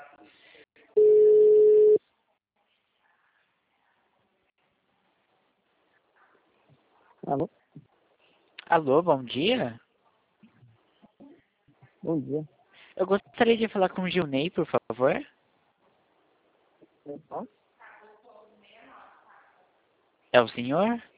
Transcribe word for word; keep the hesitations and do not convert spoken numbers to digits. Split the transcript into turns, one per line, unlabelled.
Alô?
Alô, bom dia.
Bom dia.
Eu gostaria de falar com o Gilney, por favor.
Opa.
É o senhor?